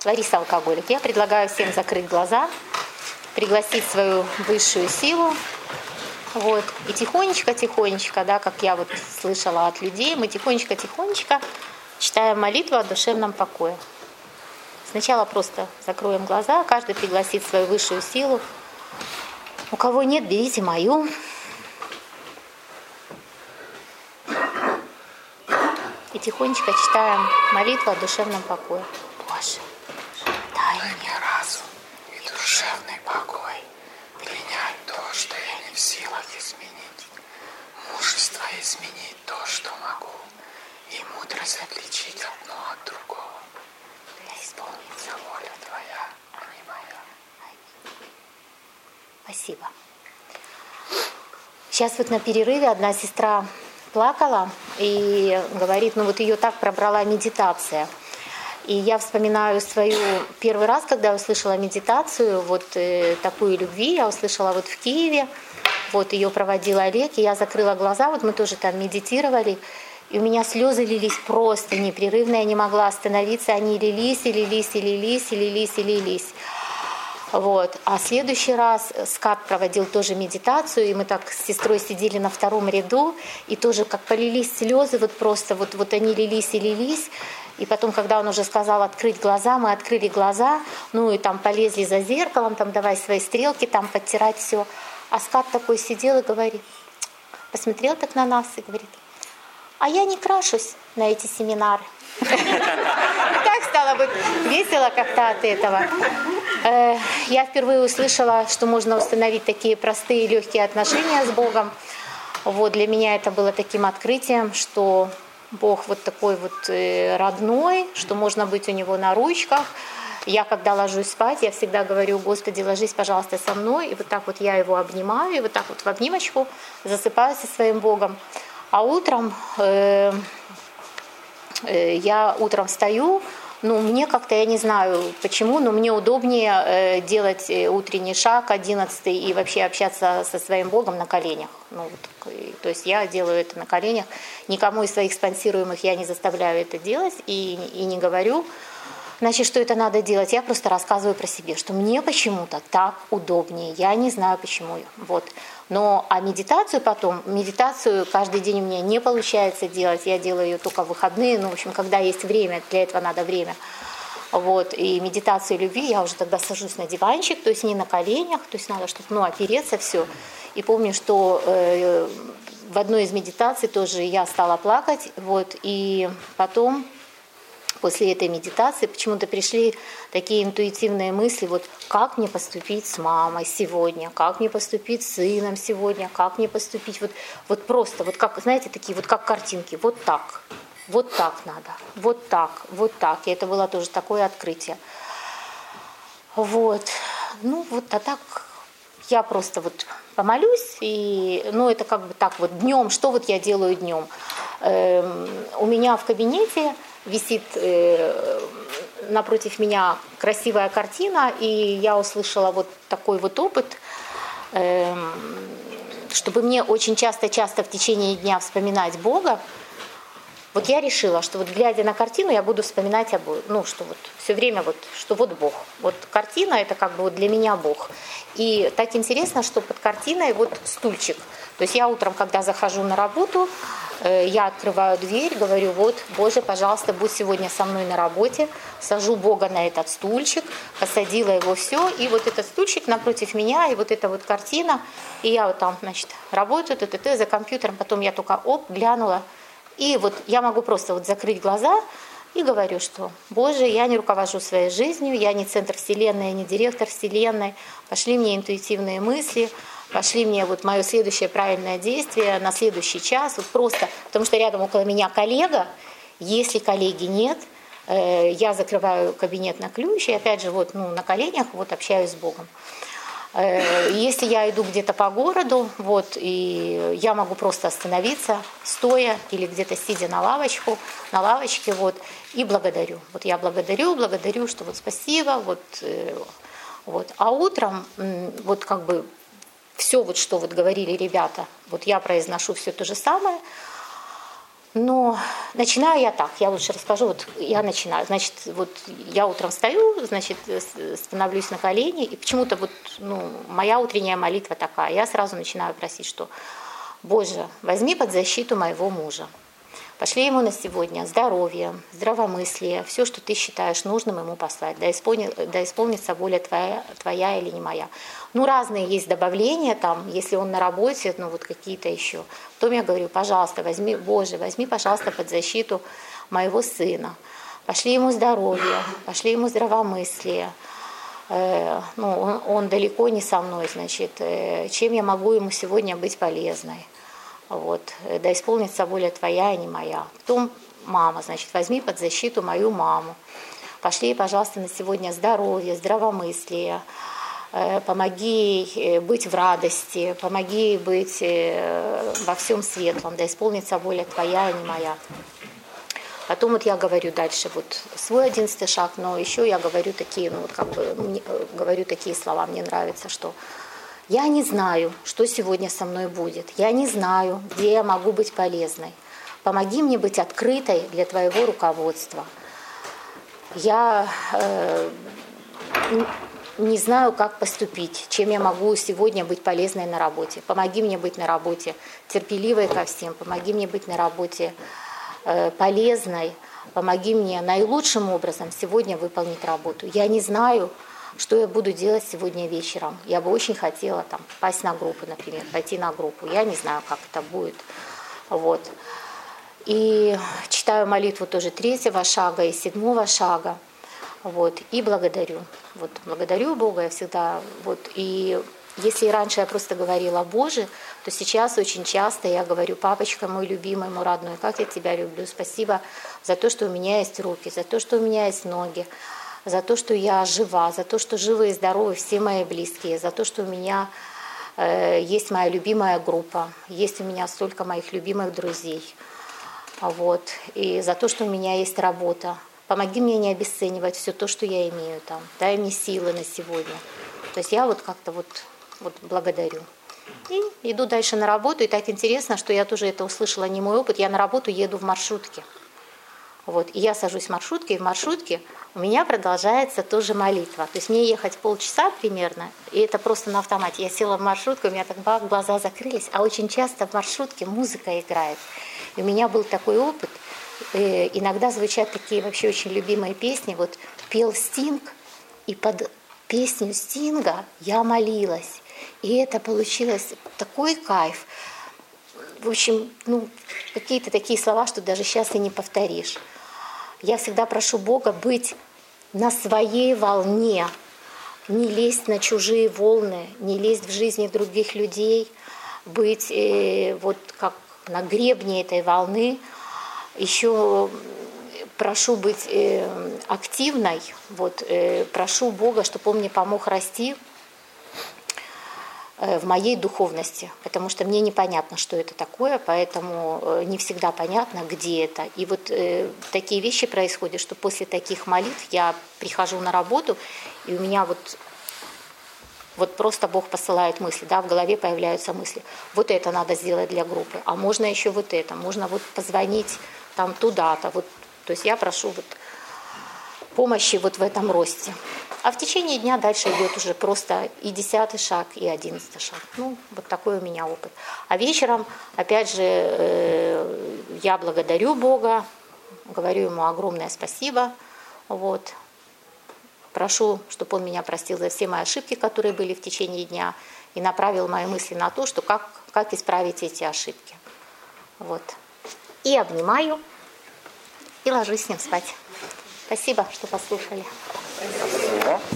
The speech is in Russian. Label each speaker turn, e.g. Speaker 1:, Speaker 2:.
Speaker 1: Лариса алкоголик. Я предлагаю всем закрыть глаза, пригласить свою высшую силу. Вот. И тихонечко-тихонечко, да, как я вот слышала от людей, мы тихонечко-тихонечко читаем молитву о душевном покое. Сначала просто закроем глаза, каждый пригласит свою высшую силу. У кого нет, берите мою. И тихонечко читаем молитву о душевном покое. Боже, дай мне
Speaker 2: разум и душевный покой, принять то, что я не в силах изменить, мужество изменить то, что могу, и мудрость отличить одно от другого. Да исполнится воля Твоя, а не моя.
Speaker 1: Спасибо. Сейчас вот на перерыве одна сестра плакала и говорит, ну вот ее так пробрала медитация. И я вспоминаю свою первый раз, когда я услышала медитацию, вот такую любви, я услышала вот в Киеве, вот ее проводил Олег, и я закрыла глаза, вот мы тоже там медитировали, и у меня слезы лились просто непрерывно, я не могла остановиться, они лились, и лились, и лились, и лились, и лились. Вот. А следующий раз Скат проводил тоже медитацию, и мы так с сестрой сидели на втором ряду, и тоже как полились слезы, вот просто вот они лились и лились. И потом, когда он уже сказал открыть глаза, мы открыли глаза, ну и там полезли за зеркалом, там давай свои стрелки, там подтирать все. А Скат такой сидел и говорит, посмотрел так на нас и говорит, а я не крашусь на эти семинары. Так стало бы весело как-то от этого. Я впервые услышала, что можно установить такие простые и легкие отношения с Богом. Вот для меня это было таким открытием, что Бог вот такой вот родной, что можно быть у Него на ручках. Я когда ложусь спать, я всегда говорю, Господи, ложись, пожалуйста, со мной. И вот так вот я Его обнимаю, и вот так вот в обнимочку засыпаю со своим Богом. А утром я утром встаю, ну, мне как-то, я не знаю почему, но мне удобнее делать утренний шаг, 11-й, и вообще общаться со своим Богом на коленях. Ну, вот, то есть я делаю это на коленях. Никому из своих спонсируемых я не заставляю это делать и не говорю, значит, что это надо делать. Я просто рассказываю про себя, что мне почему-то так удобнее. Я не знаю почему. Вот. Но а медитацию каждый день у меня не получается делать. Я делаю ее только в выходные. Ну, в общем, когда есть время, для этого надо время. Вот. И медитацию любви я уже тогда сажусь на диванчик, то есть не на коленях, то есть надо, чтобы опереться все. И помню, что в одной из медитаций тоже я стала плакать. Вот. И потом после этой медитации почему-то пришли такие интуитивные мысли, вот как мне поступить с мамой сегодня, как мне поступить с сыном сегодня, как мне поступить, вот просто, вот как, знаете, такие вот как картинки, вот так надо, вот так. И это было тоже такое открытие. Вот, ну вот, а так я просто вот помолюсь, и, ну это как бы так вот днем, что вот я делаю днем. У меня в кабинете висит напротив меня красивая картина, и я услышала вот такой вот опыт, чтобы мне очень часто в течение дня вспоминать Бога. Вот я решила, что вот глядя на картину, я буду вспоминать о Боге. Ну, что вот все время вот, что вот Бог. Вот картина — это как бы вот для меня Бог. И так интересно, что под картиной вот стульчик. То есть я утром, когда захожу на работу, я открываю дверь, говорю, вот, Боже, пожалуйста, будь сегодня со мной на работе. Сажу Бога на этот стульчик, посадила его все, и вот этот стульчик напротив меня, и вот эта вот картина. И я вот там, значит, работаю, за компьютером, потом я только глянула. И вот я могу просто вот закрыть глаза и говорю, что, Боже, я не руковожу своей жизнью, я не центр вселенной, я не директор вселенной, пошли мне интуитивные мысли, пошли мне вот мое следующее правильное действие на следующий час, вот просто, потому что рядом около меня коллега, если коллеги нет, я закрываю кабинет на ключ и опять же вот на коленях вот общаюсь с Богом. Если я иду где-то по городу, вот, и я могу просто остановиться, стоя или где-то сидя на лавочке, вот, и благодарю. Вот я благодарю, что вот спасибо, вот. А утром, вот как бы все, вот что вот говорили ребята, вот я произношу все то же самое. Но начинаю я так, я лучше расскажу, вот я начинаю, значит, вот я утром встаю, значит, становлюсь на колени, и почему-то вот, моя утренняя молитва такая, я сразу начинаю просить, что Боже, возьми под защиту моего мужа, пошли ему на сегодня здоровье, здравомыслие, все, что ты считаешь нужным ему послать, да исполнится воля твоя или не моя. Разные есть добавления там, если он на работе, вот какие-то еще. Потом я говорю, пожалуйста, возьми, пожалуйста, под защиту моего сына. Пошли ему здоровье, пошли ему здравомыслие. Он далеко не со мной, значит, чем я могу ему сегодня быть полезной. Да исполнится воля твоя, а не моя. Потом мама, значит, возьми под защиту мою маму. Пошли, пожалуйста, на сегодня здоровье, здравомыслие. Помоги ей быть в радости, помоги ей быть во всем светлом, да исполнится воля твоя, а не моя. Потом я говорю дальше свой 11-й шаг, но еще я говорю такие, говорю такие слова, мне нравится, что я не знаю, что сегодня со мной будет, я не знаю, где я могу быть полезной. Помоги мне быть открытой для твоего руководства. Я не знаю, как поступить, чем я могу сегодня быть полезной на работе. Помоги мне быть на работе терпеливой ко всем, помоги мне быть на работе полезной, помоги мне наилучшим образом сегодня выполнить работу. Я не знаю, что я буду делать сегодня вечером. Я бы очень хотела попасть на группу, например, пойти на группу. Я не знаю, как это будет. И читаю молитву тоже 3-го шага и 7-го шага. И благодарю. Благодарю Бога я всегда. И если раньше я просто говорила Боже, то сейчас очень часто я говорю: папочка мой любимый, мой родной, как я тебя люблю. Спасибо за то, что у меня есть руки, за то, что у меня есть ноги, за то, что я жива, за то, что живы и здоровы все мои близкие, за то, что у меня есть моя любимая группа, есть у меня столько моих любимых друзей. И за то, что у меня есть работа. Помоги мне не обесценивать все то, что я имею там. Дай мне силы на сегодня. То есть я как-то благодарю. И иду дальше на работу. И так интересно, что я тоже это услышала, не мой опыт. Я на работу еду в маршрутке. И я сажусь в маршрутке, и в маршрутке у меня продолжается тоже молитва. То есть мне ехать полчаса примерно, и это просто на автомате. Я села в маршрутку, у меня так глаза закрылись, а очень часто в маршрутке музыка играет. И у меня был такой опыт. Иногда звучат такие вообще очень любимые песни. Пел Стинг, и под песню Стинга я молилась. И это получилось такой кайф. В общем, какие-то такие слова, что даже сейчас и не повторишь. Я всегда прошу Бога быть на своей волне, не лезть на чужие волны, не лезть в жизни других людей, быть как на гребне этой волны. Еще прошу быть активной, прошу Бога, чтобы Он мне помог расти в моей духовности, потому что мне непонятно, что это такое, поэтому не всегда понятно, где это. И такие вещи происходят, что после таких молитв я прихожу на работу, и у меня просто Бог посылает мысли, в голове появляются мысли. Это надо сделать для группы, а можно еще это, можно позвонить туда-то. То есть я прошу помощи в этом росте. А в течение дня дальше идет уже просто и 10-й шаг, и 11-й шаг. Такой у меня опыт. А вечером, опять же, я благодарю Бога, говорю Ему огромное спасибо. Прошу, чтобы Он меня простил за все мои ошибки, которые были в течение дня, и направил мои мысли на то, что как исправить эти ошибки. И обнимаю, и ложусь с ним спать. Спасибо, что послушали.
Speaker 2: Спасибо.